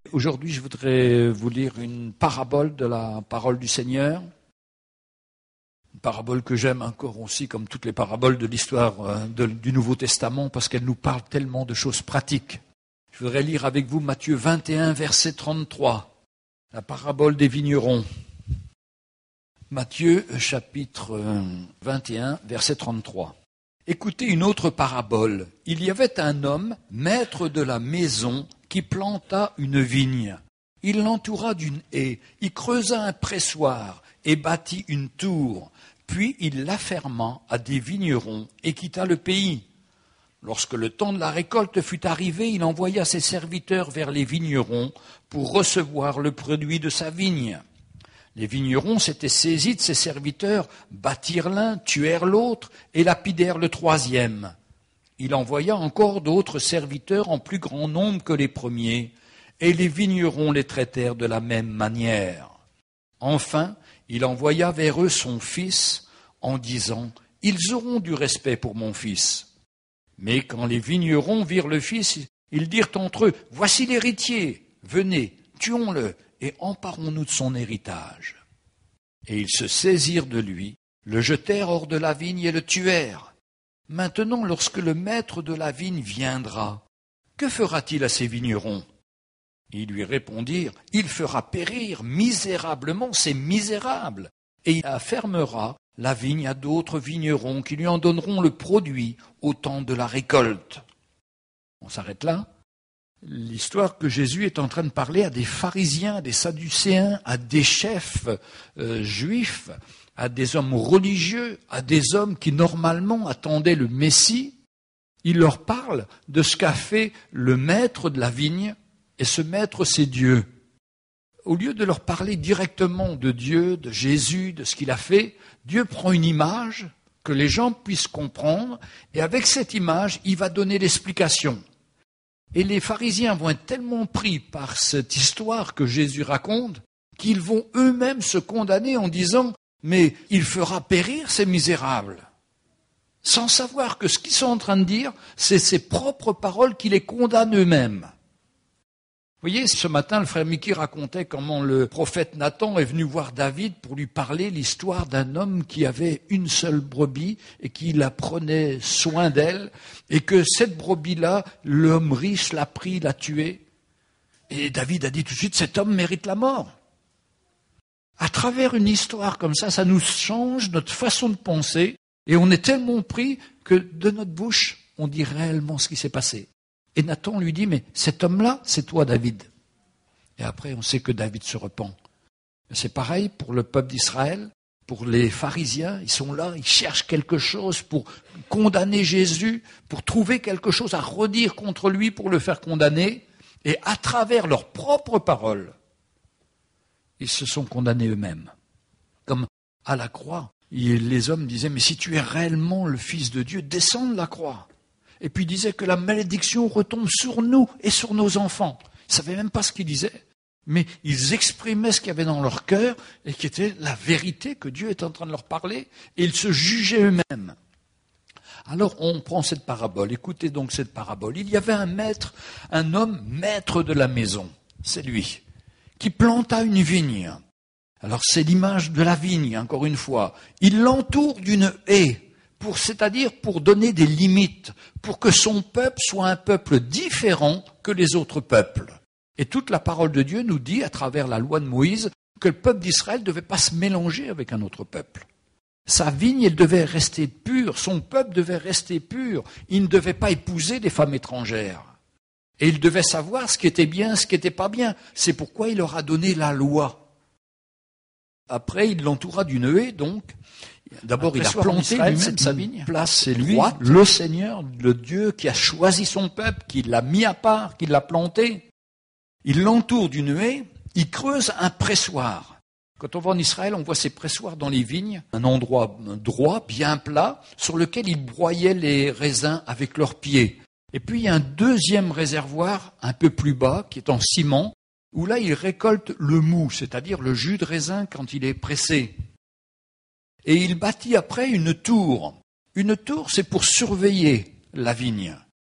Aujourd'hui, je voudrais vous lire une parabole de la parole du Seigneur. Une parabole que j'aime encore aussi, comme toutes les paraboles de l'histoire du Nouveau Testament, parce qu'elle nous parle tellement de choses pratiques. Je voudrais lire avec vous Matthieu 21, verset 33, la parabole des vignerons. Matthieu, chapitre 21, verset 33. Écoutez une autre parabole. Il y avait un homme, maître de la maison, qui planta une vigne. Il l'entoura d'une haie, y creusa un pressoir et bâtit une tour. Puis il l'afferma à des vignerons et quitta le pays. Lorsque le temps de la récolte fut arrivé, il envoya ses serviteurs vers les vignerons pour recevoir le produit de sa vigne. Les vignerons s'étaient saisis de ses serviteurs, battirent l'un, tuèrent l'autre et lapidèrent le troisième. Il envoya encore d'autres serviteurs en plus grand nombre que les premiers, et les vignerons les traitèrent de la même manière. Enfin, il envoya vers eux son fils, en disant « Ils auront du respect pour mon fils. » Mais quand les vignerons virent le fils, ils dirent entre eux « Voici l'héritier, venez, tuons-le, et emparons-nous de son héritage. » Et ils se saisirent de lui, le jetèrent hors de la vigne et le tuèrent. Maintenant, lorsque le maître de la vigne viendra, que fera-t-il à ces vignerons ? Ils lui répondirent, il fera périr misérablement ces misérables, et il affermera la vigne à d'autres vignerons qui lui en donneront le produit au temps de la récolte. On s'arrête là. L'histoire que Jésus est en train de parler à des pharisiens, à des sadducéens, à des chefs juifs, à des hommes religieux, à des hommes qui normalement attendaient le Messie. Il leur parle de ce qu'a fait le maître de la vigne, et ce maître c'est Dieu. Au lieu de leur parler directement de Dieu, de Jésus, de ce qu'il a fait, Dieu prend une image que les gens puissent comprendre, et avec cette image, il va donner l'explication. Et les pharisiens vont être tellement pris par cette histoire que Jésus raconte, qu'ils vont eux-mêmes se condamner en disant « Mais il fera périr ces misérables », sans savoir que ce qu'ils sont en train de dire, c'est ses propres paroles qui les condamnent eux-mêmes. Vous voyez, ce matin, le frère Mickey racontait comment le prophète Nathan est venu voir David pour lui parler l'histoire d'un homme qui avait une seule brebis et qui la prenait soin d'elle, et que cette brebis-là, l'homme riche l'a pris, l'a tué. Et David a dit tout de suite, cet homme mérite la mort. À travers une histoire comme ça nous change notre façon de penser, et on est tellement pris que de notre bouche, on dit réellement ce qui s'est passé. Et Nathan lui dit, mais cet homme-là, c'est toi, David. Et après, on sait que David se repent. C'est pareil pour le peuple d'Israël, pour les pharisiens. Ils sont là, ils cherchent quelque chose pour condamner Jésus, pour trouver quelque chose à redire contre lui, pour le faire condamner. Et à travers leurs propres paroles, ils se sont condamnés eux-mêmes. Comme à la croix, les hommes disaient, mais si tu es réellement le Fils de Dieu, descends de la croix. Et puis il disait que la malédiction retombe sur nous et sur nos enfants. Ils ne savaient même pas ce qu'ils disaient, mais ils exprimaient ce qu'il y avait dans leur cœur et qui était la vérité que Dieu est en train de leur parler, et ils se jugeaient eux-mêmes. Alors on prend cette parabole, écoutez donc cette parabole. Il y avait un homme maître de la maison, c'est lui, qui planta une vigne. Alors c'est l'image de la vigne, encore une fois. Il l'entoure d'une haie. C'est-à-dire pour donner des limites, pour que son peuple soit un peuple différent que les autres peuples. Et toute la parole de Dieu nous dit, à travers la loi de Moïse, que le peuple d'Israël ne devait pas se mélanger avec un autre peuple. Sa vigne, elle devait rester pure, son peuple devait rester pur, il ne devait pas épouser des femmes étrangères. Et il devait savoir ce qui était bien, ce qui n'était pas bien. C'est pourquoi il leur a donné la loi. Après, il l'entoura d'une haie, donc. D'abord, il a planté lui-même sa vigne. Place, c'est lui, le Seigneur, le Dieu qui a choisi son peuple, qui l'a mis à part, qui l'a planté. Il l'entoure d'une haie, il creuse un pressoir. Quand on va en Israël, on voit ces pressoirs dans les vignes, un endroit droit, bien plat, sur lequel ils broyaient les raisins avec leurs pieds. Et puis il y a un deuxième réservoir, un peu plus bas, qui est en ciment, où là ils récoltent le mou, c'est-à-dire le jus de raisin quand il est pressé. Et il bâtit après une tour. Une tour, c'est pour surveiller la vigne.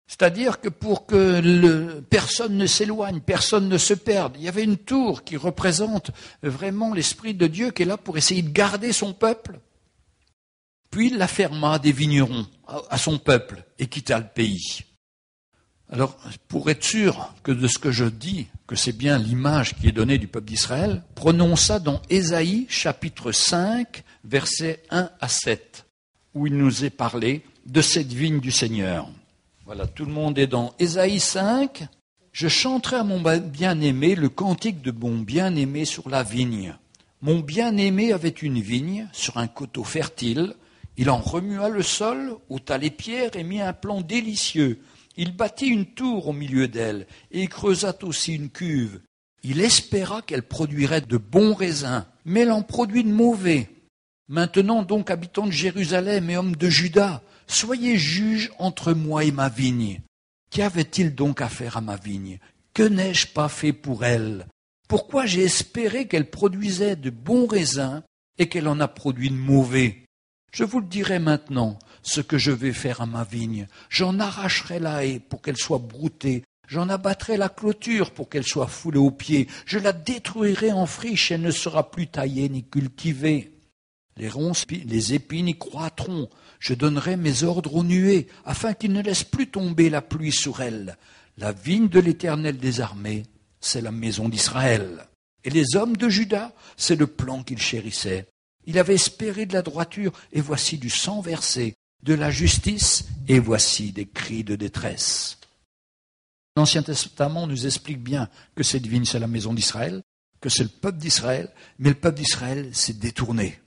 C'est-à-dire que pour que personne ne s'éloigne, personne ne se perde, il y avait une tour qui représente vraiment l'Esprit de Dieu qui est là pour essayer de garder son peuple. Puis il la ferma des vignerons à son peuple et quitta le pays. Alors, pour être sûr que de ce que je dis, que c'est bien l'image qui est donnée du peuple d'Israël, prenons ça dans Ésaïe, chapitre 5, versets 1 à 7, où il nous est parlé de cette vigne du Seigneur. Voilà, tout le monde est dans Ésaïe 5. « Je chanterai à mon bien-aimé le cantique de mon bien-aimé sur la vigne. Mon bien-aimé avait une vigne sur un coteau fertile. Il en remua le sol, ôta les pierres et mit un plan délicieux. Il bâtit une tour au milieu d'elle et creusa aussi une cuve. Il espéra qu'elle produirait de bons raisins, mais elle en produit de mauvais. Maintenant donc, habitants de Jérusalem et hommes de Juda, soyez juges entre moi et ma vigne. Qu'avait-il donc à faire à ma vigne? Que n'ai-je pas fait pour elle? Pourquoi j'ai espéré qu'elle produisait de bons raisins et qu'elle en a produit de mauvais? Je vous le dirai maintenant, ce que je vais faire à ma vigne. J'en arracherai la haie pour qu'elle soit broutée. J'en abattrai la clôture pour qu'elle soit foulée aux pieds. Je la détruirai en friche, elle ne sera plus taillée ni cultivée. Les ronces, les épines y croîtront. Je donnerai mes ordres aux nuées, afin qu'ils ne laissent plus tomber la pluie sur elle. La vigne de l'Éternel des armées, c'est la maison d'Israël. Et les hommes de Juda, c'est le plan qu'il chérissait. Il avait espéré de la droiture, et voici du sang versé, de la justice, et voici des cris de détresse. L'Ancien Testament nous explique bien que cette vigne, c'est la maison d'Israël, que c'est le peuple d'Israël, mais le peuple d'Israël s'est détourné.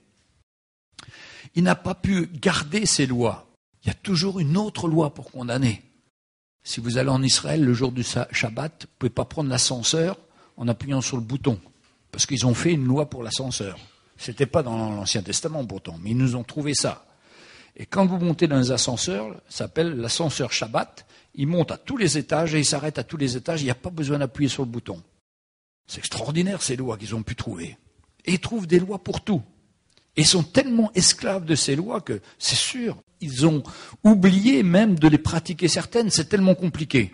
Il n'a pas pu garder ses lois. Il y a toujours une autre loi pour condamner. Si vous allez en Israël le jour du Shabbat, vous ne pouvez pas prendre l'ascenseur en appuyant sur le bouton, parce qu'ils ont fait une loi pour l'ascenseur. Ce n'était pas dans l'Ancien Testament pourtant, mais ils nous ont trouvé ça. Et quand vous montez dans les ascenseurs, ça s'appelle l'ascenseur Shabbat, il monte à tous les étages et il s'arrête à tous les étages, il n'y a pas besoin d'appuyer sur le bouton. C'est extraordinaire ces lois qu'ils ont pu trouver. Et ils trouvent des lois pour tout. Et ils sont tellement esclaves de ces lois que, c'est sûr, ils ont oublié même de les pratiquer certaines, c'est tellement compliqué.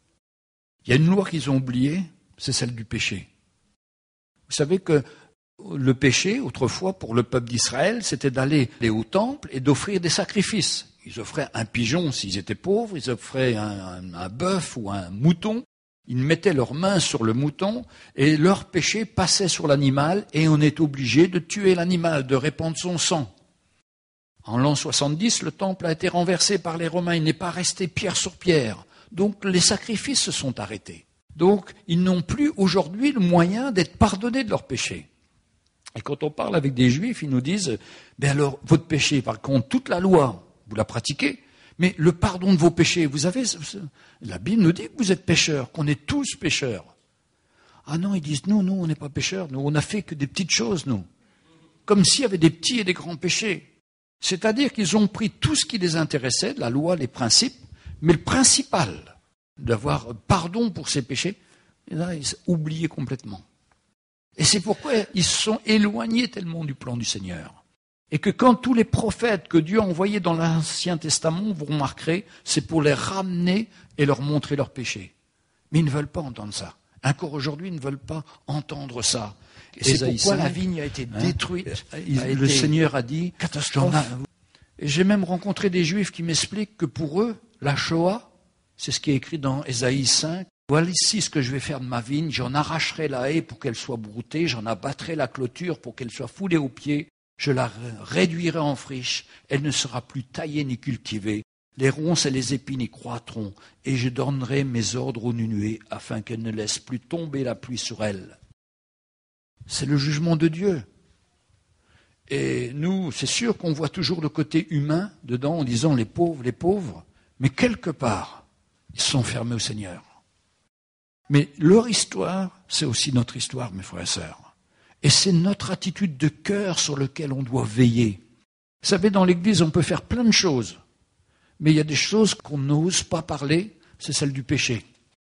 Il y a une loi qu'ils ont oubliée, c'est celle du péché. Vous savez que le péché, autrefois, pour le peuple d'Israël, c'était d'aller au temple et d'offrir des sacrifices. Ils offraient un pigeon s'ils étaient pauvres, ils offraient un bœuf ou un mouton. Ils mettaient leurs mains sur le mouton et leur péché passait sur l'animal et on est obligé de tuer l'animal, de répandre son sang. En l'an 70, le temple a été renversé par les Romains, il n'est pas resté pierre sur pierre. Donc les sacrifices se sont arrêtés. Donc ils n'ont plus aujourd'hui le moyen d'être pardonnés de leurs péchés. Et quand on parle avec des Juifs, ils nous disent « Ben alors, votre péché, par contre, toute la loi, vous la pratiquez, mais le pardon de vos péchés, vous avez... La Bible nous dit que vous êtes pécheurs, qu'on est tous pécheurs. » Ah non, ils disent « Nous, on n'est pas pécheurs, nous, on n'a fait que des petites choses, nous. » Comme s'il y avait des petits et des grands péchés. C'est-à-dire qu'ils ont pris tout ce qui les intéressait, la loi, les principes, mais le principal, d'avoir pardon pour ses péchés, et là, ils ont oublié complètement. Et c'est pourquoi ils se sont éloignés tellement du plan du Seigneur. Et que quand tous les prophètes que Dieu a envoyés dans l'Ancien Testament, vous remarquerez, c'est pour les ramener et leur montrer leurs péchés. Mais ils ne veulent pas entendre ça. Encore aujourd'hui, ils ne veulent pas entendre ça. Et c'est pourquoi la vigne a été détruite. Le Seigneur a dit, catastrophe. Et j'ai même rencontré des Juifs qui m'expliquent que pour eux, la Shoah, c'est ce qui est écrit dans Ésaïe 5, voilà ici ce que je vais faire de ma vigne, j'en arracherai la haie pour qu'elle soit broutée, j'en abattrai la clôture pour qu'elle soit foulée aux pieds, je la réduirai en friche, elle ne sera plus taillée ni cultivée, les ronces et les épines y croîtront, et je donnerai mes ordres aux nuées afin qu'elle ne laisse plus tomber la pluie sur elle. C'est le jugement de Dieu. Et nous, c'est sûr qu'on voit toujours le côté humain dedans en disant les pauvres, mais quelque part, ils sont fermés au Seigneur. Mais leur histoire, c'est aussi notre histoire, mes frères et sœurs. Et c'est notre attitude de cœur sur laquelle on doit veiller. Vous savez, dans l'Église, on peut faire plein de choses. Mais il y a des choses qu'on n'ose pas parler, c'est celle du péché.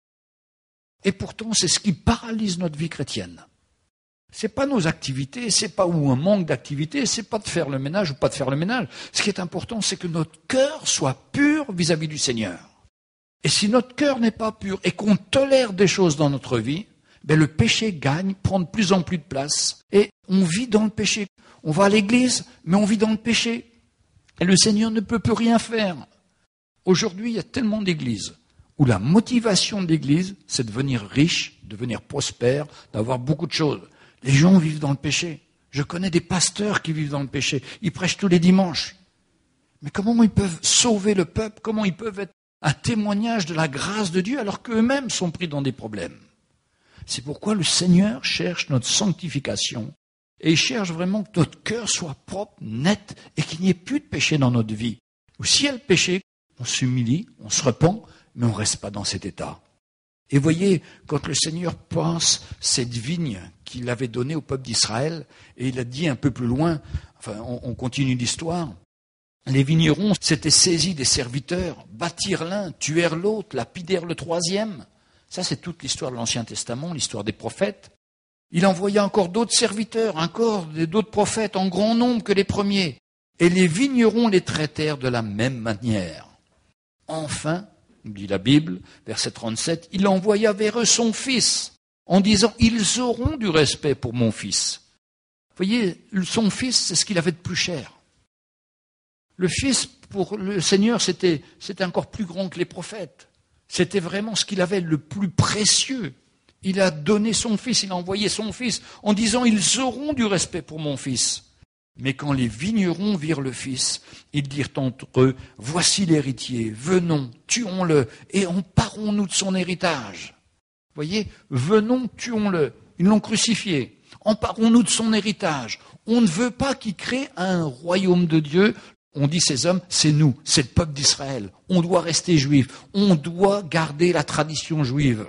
Et pourtant, c'est ce qui paralyse notre vie chrétienne. C'est pas nos activités, c'est pas ou un manque d'activité, c'est pas de faire le ménage ou pas de faire le ménage. Ce qui est important, c'est que notre cœur soit pur vis-à-vis du Seigneur. Et si notre cœur n'est pas pur et qu'on tolère des choses dans notre vie, le péché gagne, prend de plus en plus de place et on vit dans le péché. On va à l'église, mais on vit dans le péché. Et le Seigneur ne peut plus rien faire. Aujourd'hui, il y a tellement d'églises où la motivation de l'église, c'est de devenir riche, de devenir prospère, d'avoir beaucoup de choses. Les gens vivent dans le péché. Je connais des pasteurs qui vivent dans le péché. Ils prêchent tous les dimanches. Mais comment ils peuvent sauver le peuple? Comment ils peuvent être un témoignage de la grâce de Dieu alors qu'eux-mêmes sont pris dans des problèmes? C'est pourquoi le Seigneur cherche notre sanctification et il cherche vraiment que notre cœur soit propre, net et qu'il n'y ait plus de péché dans notre vie. Ou s'il y a le péché, on s'humilie, on se repent, mais on ne reste pas dans cet état. Et voyez, quand le Seigneur pense cette vigne qu'il avait donnée au peuple d'Israël, et il a dit un peu plus loin, enfin on continue l'histoire, les vignerons s'étaient saisis des serviteurs, battirent l'un, tuèrent l'autre, lapidèrent le troisième. Ça, c'est toute l'histoire de l'Ancien Testament, l'histoire des prophètes. Il envoya encore d'autres serviteurs, encore d'autres prophètes en grand nombre que les premiers. Et les vignerons les traitèrent de la même manière. Enfin, dit la Bible, verset 37, il envoya vers eux son fils, en disant, ils auront du respect pour mon fils. Vous voyez, son fils, c'est ce qu'il avait de plus cher. Le fils, pour le Seigneur, c'était encore plus grand que les prophètes. C'était vraiment ce qu'il avait le plus précieux. Il a donné son fils, il a envoyé son fils, en disant, ils auront du respect pour mon fils. Mais quand les vignerons virent le fils, ils dirent entre eux, voici l'héritier, venons, tuons-le, et emparons-nous de son héritage. Vous voyez, venons, tuons-le. Ils l'ont crucifié. Emparons-nous de son héritage. On ne veut pas qu'il crée un royaume de Dieu. On dit ces hommes, c'est nous, c'est le peuple d'Israël. On doit rester juif. On doit garder la tradition juive.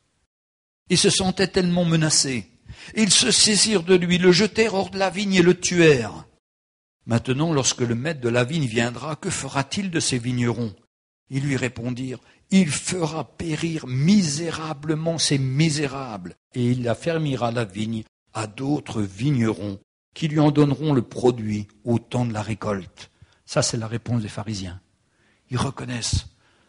Ils se sentaient tellement menacés. Ils se saisirent de lui, le jetèrent hors de la vigne et le tuèrent. Maintenant, lorsque le maître de la vigne viendra, que fera-t-il de ces vignerons? Ils lui répondirent, il fera périr misérablement ces misérables, et il affermira la vigne à d'autres vignerons qui lui en donneront le produit au temps de la récolte. Ça, c'est la réponse des pharisiens. Ils reconnaissent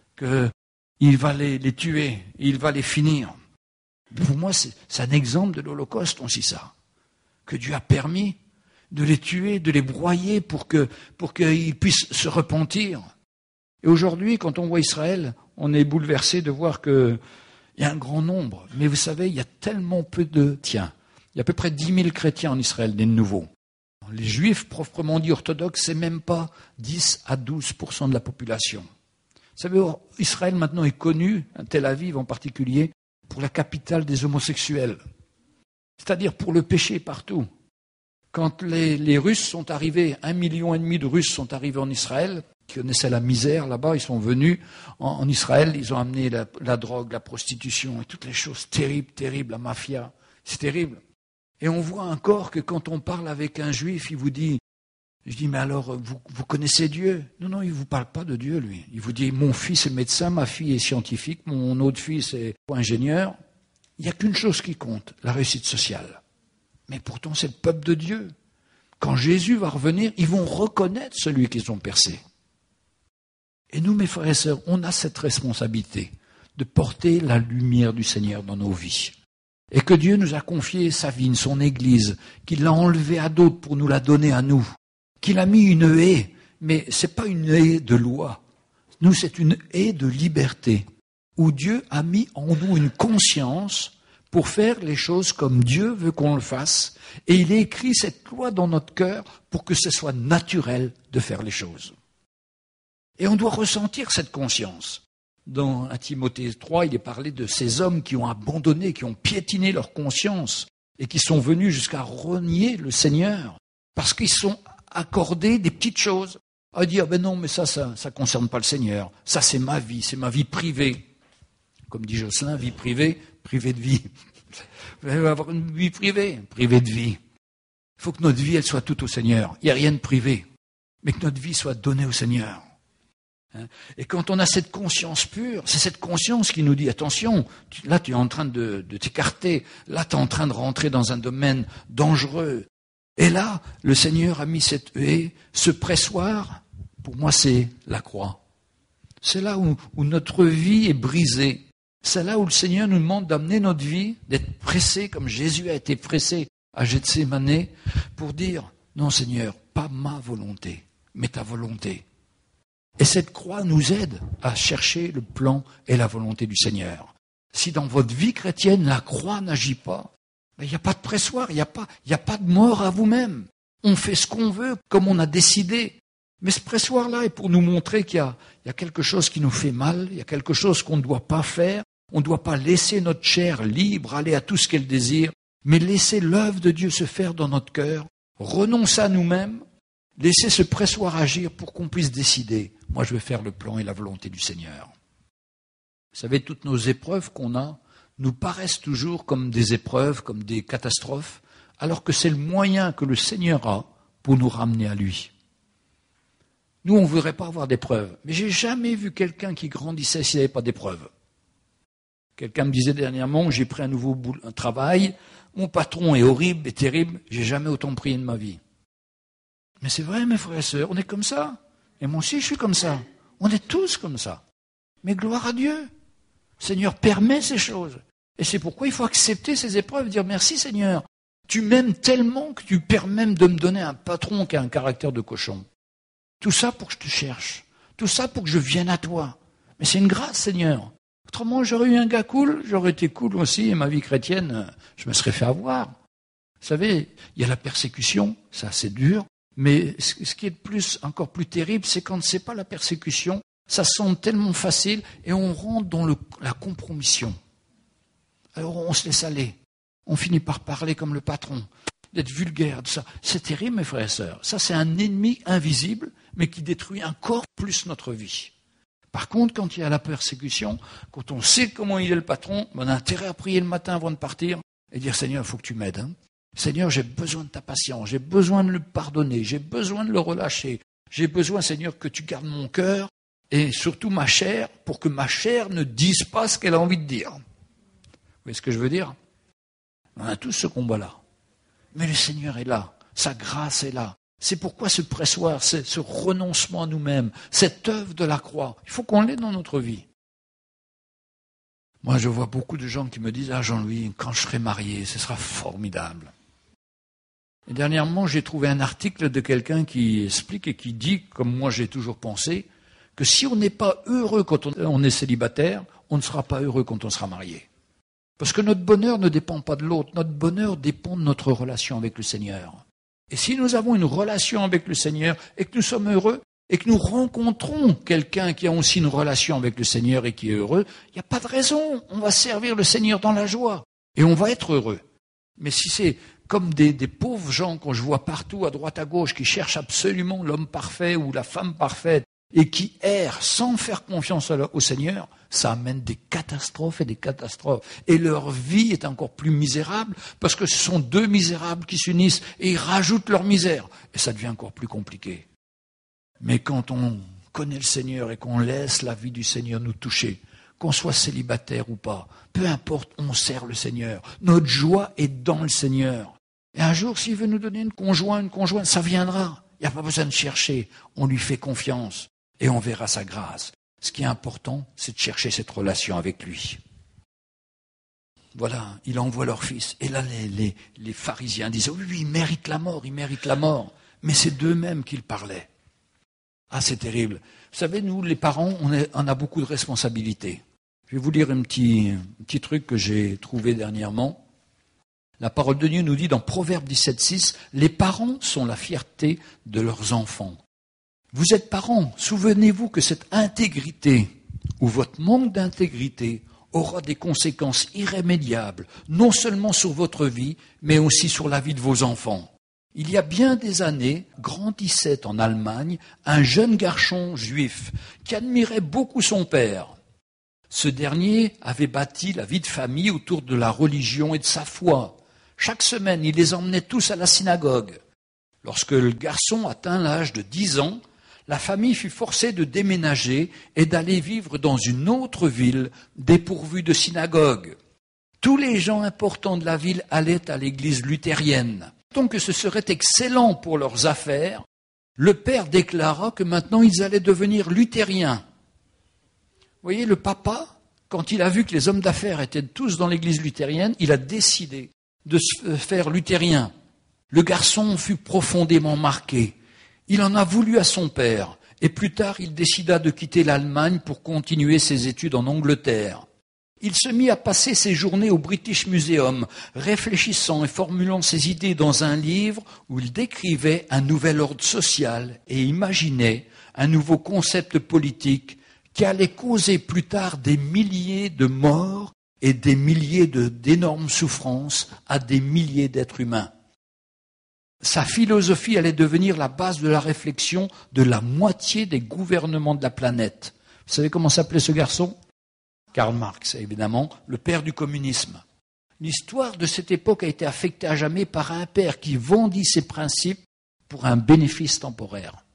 qu'il va les tuer, il va les finir. Pour moi, c'est un exemple de l'Holocauste aussi, ça. Que Dieu a permis de les tuer, de les broyer pour qu'ils puissent se repentir. Et aujourd'hui, quand on voit Israël, on est bouleversé de voir qu'il y a un grand nombre. Mais vous savez, il y a tellement peu de chrétiens. Il y a à peu près 10 000 chrétiens en Israël, des nouveaux. Les juifs, proprement dit orthodoxes, c'est même pas 10 à 12% de la population. Vous savez, Israël maintenant est connu, Tel Aviv en particulier, pour la capitale des homosexuels. C'est-à-dire pour le péché partout. Quand les Russes sont arrivés, 1,5 million de Russes sont arrivés en Israël, qui connaissaient la misère là-bas, ils sont venus en Israël, ils ont amené la drogue, la prostitution et toutes les choses terribles, la mafia. C'est terrible. Et on voit encore que quand on parle avec un juif, il vous dit, je dis, mais alors, vous connaissez Dieu? Non, il ne vous parle pas de Dieu, lui. Il vous dit, mon fils est médecin, ma fille est scientifique, mon autre fils est ingénieur. Il n'y a qu'une chose qui compte, la réussite sociale. Mais pourtant, c'est le peuple de Dieu. Quand Jésus va revenir, ils vont reconnaître celui qu'ils ont percé. Et nous, mes frères et sœurs, on a cette responsabilité de porter la lumière du Seigneur dans nos vies. Et que Dieu nous a confié sa vigne, son Église, qu'il l'a enlevée à d'autres pour nous la donner à nous, qu'il a mis une haie, mais ce n'est pas une haie de loi. Nous, c'est une haie de liberté, où Dieu a mis en nous une conscience pour faire les choses comme Dieu veut qu'on le fasse. Et il a écrit cette loi dans notre cœur pour que ce soit naturel de faire les choses. Et on doit ressentir cette conscience. Dans 1 Timothée 3, il est parlé de ces hommes qui ont abandonné, qui ont piétiné leur conscience et qui sont venus jusqu'à renier le Seigneur parce qu'ils sont accordés des petites choses. À dire, ben non, mais ça concerne pas le Seigneur. Ça, c'est ma vie privée. Comme dit Jocelyn, vie privée, privée de vie. Vous allez avoir une vie privée de vie. Il faut que notre vie, elle soit toute au Seigneur. Il n'y a rien de privé. Mais que notre vie soit donnée au Seigneur. Et quand on a cette conscience pure, c'est cette conscience qui nous dit, attention, là tu es en train de t'écarter, là tu es en train de rentrer dans un domaine dangereux. Et là, le Seigneur a mis cette haie, ce pressoir, pour moi c'est la croix. C'est là où notre vie est brisée. C'est là où le Seigneur nous demande d'amener notre vie, d'être pressé comme Jésus a été pressé à Gethsémane pour dire « Non Seigneur, pas ma volonté, mais ta volonté ». Et cette croix nous aide à chercher le plan et la volonté du Seigneur. Si dans votre vie chrétienne, la croix n'agit pas, il n'y a pas de pressoir, il n'y a pas de mort à vous-même. On fait ce qu'on veut, comme on a décidé. Mais ce pressoir-là est pour nous montrer qu'il y a quelque chose qui nous fait mal, il y a quelque chose qu'on ne doit pas faire. On ne doit pas laisser notre chair libre aller à tout ce qu'elle désire, mais laisser l'œuvre de Dieu se faire dans notre cœur, renoncer à nous-mêmes, laisser ce pressoir agir pour qu'on puisse décider. Moi, je vais faire le plan et la volonté du Seigneur. Vous savez, toutes nos épreuves qu'on a nous paraissent toujours comme des épreuves, comme des catastrophes, alors que c'est le moyen que le Seigneur a pour nous ramener à lui. Nous, on ne voudrait pas avoir d'épreuves, mais j'ai jamais vu quelqu'un qui grandissait s'il n'avait pas d'épreuves. Quelqu'un me disait dernièrement, j'ai pris un travail, mon patron est horrible et terrible, j'ai jamais autant prié de ma vie. Mais c'est vrai, mes frères et sœurs, on est comme ça. Et moi aussi, je suis comme ça. On est tous comme ça. Mais gloire à Dieu. Le Seigneur permet ces choses. Et c'est pourquoi il faut accepter ces épreuves, dire merci Seigneur. Tu m'aimes tellement que tu permets de me donner un patron qui a un caractère de cochon. Tout ça pour que je te cherche. Tout ça pour que je vienne à toi. Mais c'est une grâce, Seigneur. Autrement, j'aurais eu un gars cool, j'aurais été cool aussi, et ma vie chrétienne, je me serais fait avoir. Vous savez, il y a la persécution, ça c'est dur, mais ce qui est encore plus terrible, c'est quand c'est pas la persécution, ça semble tellement facile, et on rentre dans la compromission. Alors on se laisse aller, on finit par parler comme le patron, d'être vulgaire, de ça. C'est terrible, mes frères et sœurs. Ça, c'est un ennemi invisible, mais qui détruit encore plus notre vie. Par contre, quand il y a la persécution, quand on sait comment il est le patron, on a intérêt à prier le matin avant de partir et dire « Seigneur, il faut que tu m'aides. Seigneur, j'ai besoin de ta patience, j'ai besoin de le pardonner, j'ai besoin de le relâcher. J'ai besoin, Seigneur, que tu gardes mon cœur et surtout ma chair pour que ma chair ne dise pas ce qu'elle a envie de dire. » Vous voyez ce que je veux dire? On a tous ce combat-là. Mais le Seigneur est là, sa grâce est là. C'est pourquoi ce pressoir, ce renoncement à nous-mêmes, cette œuvre de la croix, il faut qu'on l'ait dans notre vie. Moi, je vois beaucoup de gens qui me disent « Ah, Jean-Louis, quand je serai marié, ce sera formidable. » Et dernièrement, j'ai trouvé un article de quelqu'un qui explique et qui dit, comme moi j'ai toujours pensé, que si on n'est pas heureux quand on est célibataire, on ne sera pas heureux quand on sera marié. Parce que notre bonheur ne dépend pas de l'autre, notre bonheur dépend de notre relation avec le Seigneur. Et si nous avons une relation avec le Seigneur et que nous sommes heureux et que nous rencontrons quelqu'un qui a aussi une relation avec le Seigneur et qui est heureux, il n'y a pas de raison. On va servir le Seigneur dans la joie et on va être heureux. Mais si c'est comme des pauvres gens qu'on je vois partout à droite à gauche qui cherchent absolument l'homme parfait ou la femme parfaite et qui errent sans faire confiance au Seigneur, ça amène des catastrophes et des catastrophes. Et leur vie est encore plus misérable parce que ce sont deux misérables qui s'unissent et ils rajoutent leur misère. Et ça devient encore plus compliqué. Mais quand on connaît le Seigneur et qu'on laisse la vie du Seigneur nous toucher, qu'on soit célibataire ou pas, peu importe, on sert le Seigneur. Notre joie est dans le Seigneur. Et un jour, s'il veut nous donner une conjointe, ça viendra. Il n'y a pas besoin de chercher. On lui fait confiance et on verra sa grâce. Ce qui est important, c'est de chercher cette relation avec lui. Voilà, il envoie leur fils. Et là, les pharisiens disaient, oui, il mérite la mort. Mais c'est d'eux-mêmes qu'ils parlaient. Ah, c'est terrible. Vous savez, nous, les parents, on a beaucoup de responsabilités. Je vais vous lire un petit truc que j'ai trouvé dernièrement. La parole de Dieu nous dit dans Proverbe 17,6, « Les parents sont la fierté de leurs enfants. » Vous êtes parents, souvenez-vous que cette intégrité ou votre manque d'intégrité aura des conséquences irrémédiables, non seulement sur votre vie, mais aussi sur la vie de vos enfants. Il y a bien des années, grandissait en Allemagne un jeune garçon juif qui admirait beaucoup son père. Ce dernier avait bâti la vie de famille autour de la religion et de sa foi. Chaque semaine, il les emmenait tous à la synagogue. Lorsque le garçon atteint l'âge de 10 ans, la famille fut forcée de déménager et d'aller vivre dans une autre ville dépourvue de synagogue. Tous les gens importants de la ville allaient à l'église luthérienne. Donc que ce serait excellent pour leurs affaires, le père déclara que maintenant ils allaient devenir luthériens. voyez, le papa, quand il a vu que les hommes d'affaires étaient tous dans l'église luthérienne, il a décidé de se faire luthérien. Le garçon fut profondément marqué. Il en a voulu à son père. Et plus tard, il décida de quitter l'Allemagne pour continuer ses études en Angleterre. Il se mit à passer ses journées au British Museum, réfléchissant et formulant ses idées dans un livre où il décrivait un nouvel ordre social et imaginait un nouveau concept politique qui allait causer plus tard des milliers de morts et des milliers d'énormes souffrances à des milliers d'êtres humains. Sa philosophie allait devenir la base de la réflexion de la moitié des gouvernements de la planète. Vous savez comment s'appelait ce garçon ? Karl Marx, évidemment, le père du communisme. L'histoire de cette époque a été affectée à jamais par un père qui vendit ses principes pour un bénéfice temporaire.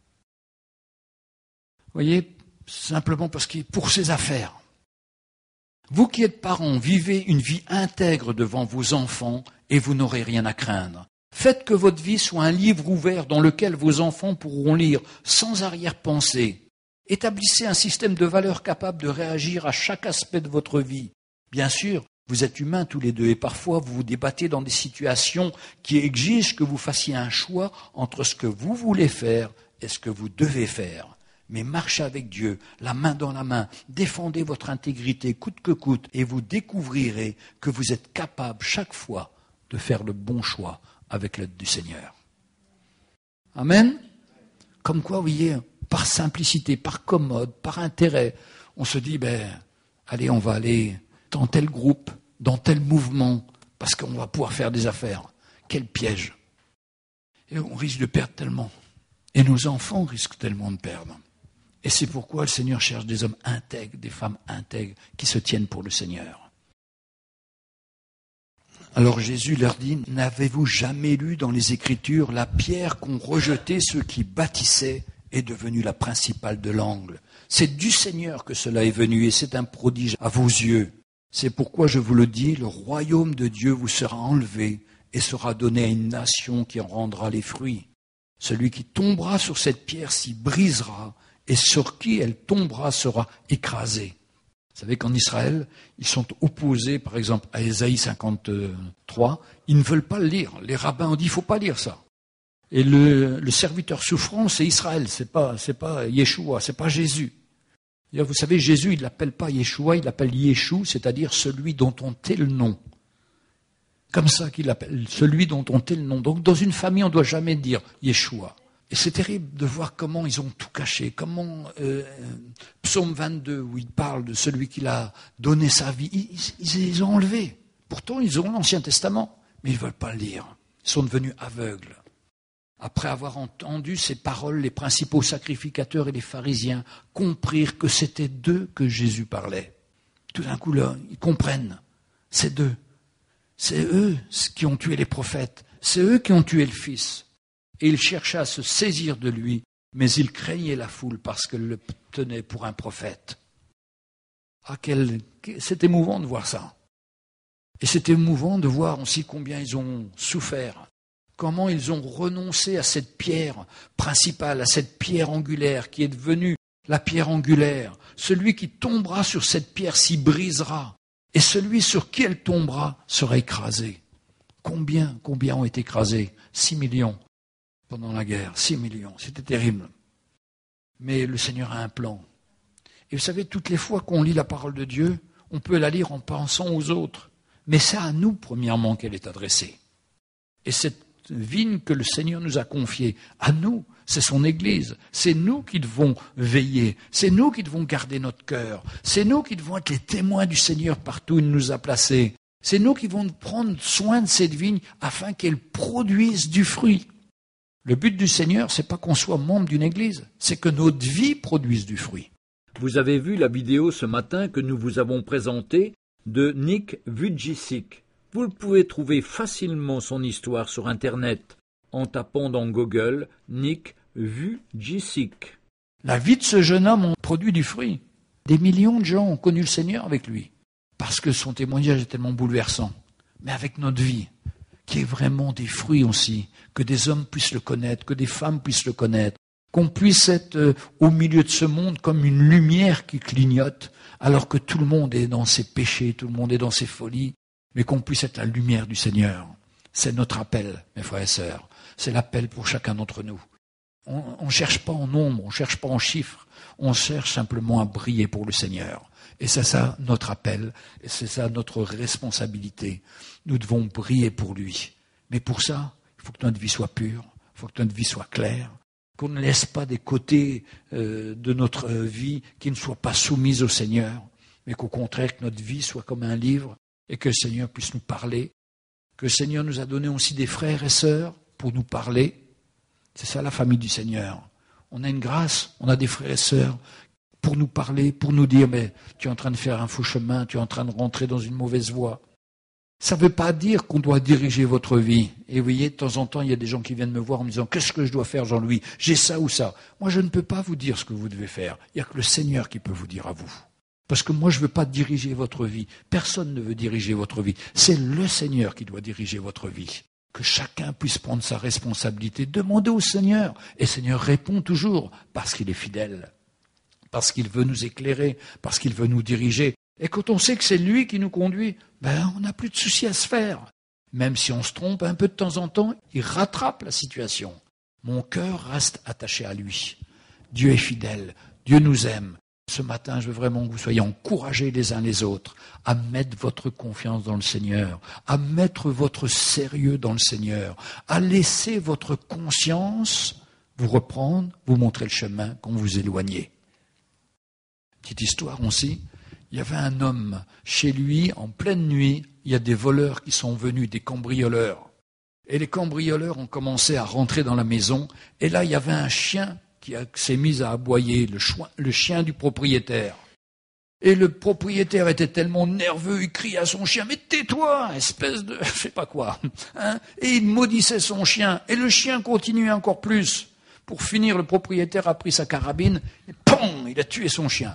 Vous voyez, simplement parce qu'il pour ses affaires. Vous qui êtes parents, vivez une vie intègre devant vos enfants et vous n'aurez rien à craindre. Faites que votre vie soit un livre ouvert dans lequel vos enfants pourront lire sans arrière-pensée. Établissez un système de valeurs capable de réagir à chaque aspect de votre vie. Bien sûr, vous êtes humains tous les deux et parfois vous vous débattez dans des situations qui exigent que vous fassiez un choix entre ce que vous voulez faire et ce que vous devez faire. Mais marchez avec Dieu, la main dans la main, défendez votre intégrité coûte que coûte et vous découvrirez que vous êtes capable chaque fois de faire le bon choix avec l'aide du Seigneur. Amen. Comme quoi, vous voyez, par simplicité, par commode, par intérêt, on se dit, allez, on va aller dans tel groupe, dans tel mouvement, parce qu'on va pouvoir faire des affaires. Quel piège. Et on risque de perdre tellement. Et nos enfants risquent tellement de perdre. Et c'est pourquoi le Seigneur cherche des hommes intègres, des femmes intègres, qui se tiennent pour le Seigneur. Alors Jésus leur dit, n'avez-vous jamais lu dans les Écritures la pierre qu'ont rejetée ceux qui bâtissaient est devenue la principale de l'angle. C'est du Seigneur que cela est venu et c'est un prodige à vos yeux. C'est pourquoi je vous le dis, le royaume de Dieu vous sera enlevé et sera donné à une nation qui en rendra les fruits. Celui qui tombera sur cette pierre s'y brisera et sur qui elle tombera sera écrasé. Vous savez qu'en Israël, ils sont opposés, par exemple, à Ésaïe 53. Ils ne veulent pas le lire. Les rabbins ont dit, il ne faut pas lire ça. Et le serviteur souffrant, c'est Israël, c'est pas Yeshua, c'est pas Jésus. Vous savez, Jésus, il l'appelle pas Yeshua, il l'appelle Yeshua, c'est-à-dire celui dont on tait le nom. Comme ça qu'il l'appelle, celui dont on tait le nom. Donc, dans une famille, on ne doit jamais dire Yeshua. Et c'est terrible de voir comment ils ont tout caché, comment Psaume 22, où il parle de celui qui a donné sa vie, ils les ont enlevés. Pourtant, ils ont l'Ancien Testament, mais ils ne veulent pas le lire. Ils sont devenus aveugles. Après avoir entendu ces paroles, les principaux sacrificateurs et les pharisiens comprirent que c'était d'eux que Jésus parlait. Tout d'un coup, là, ils comprennent. C'est d'eux. C'est eux qui ont tué les prophètes. C'est eux qui ont tué le Fils. Et ils cherchaient à se saisir de lui, mais ils craignaient la foule parce qu'elle le tenait pour un prophète. C'est émouvant de voir ça. Et c'est émouvant de voir aussi combien ils ont souffert. Comment ils ont renoncé à cette pierre principale, à cette pierre angulaire qui est devenue la pierre angulaire. Celui qui tombera sur cette pierre s'y brisera. Et celui sur qui elle tombera sera écrasé. Combien ont été écrasés ? 6 millions pendant la guerre. 6 millions, c'était terrible. Mais le Seigneur a un plan. Et vous savez, toutes les fois qu'on lit la parole de Dieu, on peut la lire en pensant aux autres. Mais c'est à nous, premièrement, qu'elle est adressée. Et cette vigne que le Seigneur nous a confiée, à nous, c'est son Église. C'est nous qui devons veiller. C'est nous qui devons garder notre cœur. C'est nous qui devons être les témoins du Seigneur partout où il nous a placés. C'est nous qui devons prendre soin de cette vigne afin qu'elle produise du fruit. Le but du Seigneur, c'est pas qu'on soit membre d'une Église, c'est que notre vie produise du fruit. Vous avez vu la vidéo ce matin que nous vous avons présentée de Nick Vujicic. Vous pouvez trouver facilement son histoire sur Internet en tapant dans Google Nick Vujicic. La vie de ce jeune homme a produit du fruit. Des millions de gens ont connu le Seigneur avec lui, parce que son témoignage est tellement bouleversant. Mais avec notre vie, qui est vraiment des fruits aussi, que des hommes puissent le connaître, que des femmes puissent le connaître, qu'on puisse être au milieu de ce monde comme une lumière qui clignote, alors que tout le monde est dans ses péchés, tout le monde est dans ses folies, mais qu'on puisse être la lumière du Seigneur. C'est notre appel, mes frères et sœurs. C'est l'appel pour chacun d'entre nous. On ne cherche pas en nombre, on ne cherche pas en chiffres, on cherche simplement à briller pour le Seigneur. Et c'est ça notre appel, et c'est ça notre responsabilité. Nous devons briller pour lui. Mais pour ça, il faut que notre vie soit pure, il faut que notre vie soit claire, qu'on ne laisse pas des côtés de notre vie qui ne soient pas soumis au Seigneur, mais qu'au contraire, que notre vie soit comme un livre et que le Seigneur puisse nous parler, que le Seigneur nous a donné aussi des frères et sœurs pour nous parler. C'est ça la famille du Seigneur. On a une grâce, on a des frères et sœurs pour nous parler, pour nous dire, mais tu es en train de faire un faux chemin, tu es en train de rentrer dans une mauvaise voie. Ça ne veut pas dire qu'on doit diriger votre vie. Et vous voyez, de temps en temps, il y a des gens qui viennent me voir en me disant « Qu'est-ce que je dois faire, Jean-Louis? J'ai ça ou ça. » Moi, je ne peux pas vous dire ce que vous devez faire. Il n'y a que le Seigneur qui peut vous dire à vous. Parce que moi, je ne veux pas diriger votre vie. Personne ne veut diriger votre vie. C'est le Seigneur qui doit diriger votre vie. Que chacun puisse prendre sa responsabilité. Demandez au Seigneur. Et le Seigneur répond toujours parce qu'il est fidèle. Parce qu'il veut nous éclairer. Parce qu'il veut nous diriger. Et quand on sait que c'est lui qui nous conduit, on n'a plus de soucis à se faire. Même si on se trompe un peu de temps en temps, il rattrape la situation. Mon cœur reste attaché à lui. Dieu est fidèle. Dieu nous aime. Ce matin, je veux vraiment que vous soyez encouragés les uns les autres à mettre votre confiance dans le Seigneur, à mettre votre sérieux dans le Seigneur, à laisser votre conscience vous reprendre, vous montrer le chemin quand vous éloignez. Petite histoire aussi. Il y avait un homme chez lui, en pleine nuit, il y a des voleurs qui sont venus, des cambrioleurs. Et les cambrioleurs ont commencé à rentrer dans la maison, et là il y avait un chien qui s'est mis à aboyer, le chien du propriétaire. Et le propriétaire était tellement nerveux, il crie à son chien, mais tais-toi, espèce de, je sais pas quoi. Et il maudissait son chien, et le chien continuait encore plus. Pour finir, le propriétaire a pris sa carabine, et POM, il a tué son chien.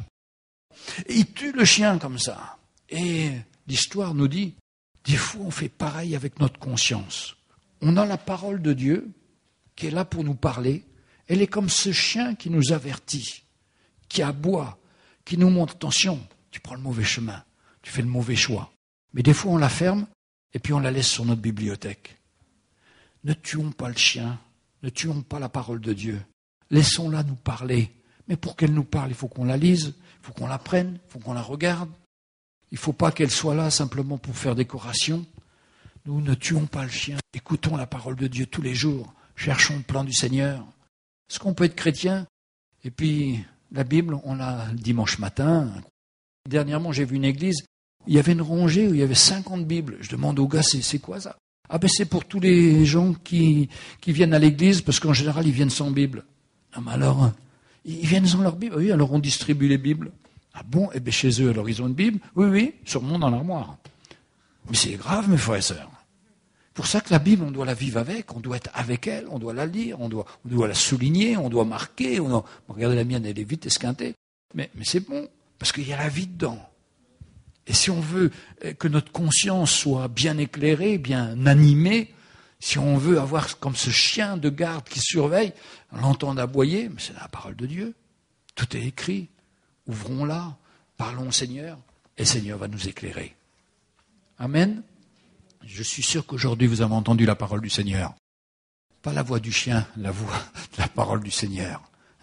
Et il tue le chien comme ça. Et l'histoire nous dit, des fois on fait pareil avec notre conscience. On a la parole de Dieu qui est là pour nous parler. Elle est comme ce chien qui nous avertit, qui aboie, qui nous montre, attention, tu prends le mauvais chemin, tu fais le mauvais choix. Mais des fois on la ferme et puis on la laisse sur notre bibliothèque. Ne tuons pas le chien, ne tuons pas la parole de Dieu. Laissons-la nous parler. Mais pour qu'elle nous parle, il faut qu'on la lise, il faut qu'on la prenne, il faut qu'on la regarde. Il ne faut pas qu'elle soit là simplement pour faire décoration. Nous ne tuons pas le chien, écoutons la parole de Dieu tous les jours, cherchons le plan du Seigneur. Est-ce qu'on peut être chrétien? Et puis, la Bible, on l'a le dimanche matin. Dernièrement, j'ai vu une église, il y avait une rangée où il y avait 50 Bibles. Je demande aux gars, c'est quoi ça? Ah ben c'est pour tous les gens qui viennent à l'église, parce qu'en général, ils viennent sans Bible. Ah ben alors, ils viennent sans leur Bible. Oui, alors on distribue les Bibles. Ah bon? Eh bien chez eux, alors ils ont une Bible? Oui, sûrement dans l'armoire. Mais c'est grave, mes frères et sœurs. Pour ça que la Bible, on doit la vivre avec, on doit être avec elle, on doit la lire, on doit la souligner, on doit marquer. Regardez la mienne, elle est vite esquintée. Mais c'est bon, parce qu'il y a la vie dedans. Et si on veut que notre conscience soit bien éclairée, bien animée, si on veut avoir comme ce chien de garde qui surveille, l'entendre aboyer, mais c'est la parole de Dieu. Tout est écrit. Ouvrons-la, parlons au Seigneur, et le Seigneur va nous éclairer. Amen. Je suis sûr qu'aujourd'hui vous avez entendu la parole du Seigneur. Pas la voix du chien, la voix de la parole du Seigneur.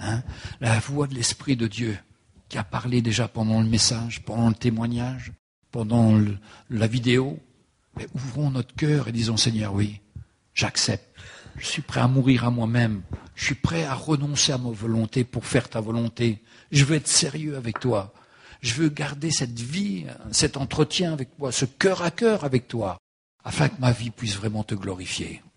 La voix de l'Esprit de Dieu qui a parlé déjà pendant le message, pendant le témoignage, pendant la vidéo. Mais ouvrons notre cœur et disons Seigneur, oui, j'accepte. Je suis prêt à mourir à moi-même. Je suis prêt à renoncer à ma volonté pour faire ta volonté. Je veux être sérieux avec toi. Je veux garder cette vie, cet entretien avec toi, ce cœur à cœur avec toi, afin que ma vie puisse vraiment te glorifier.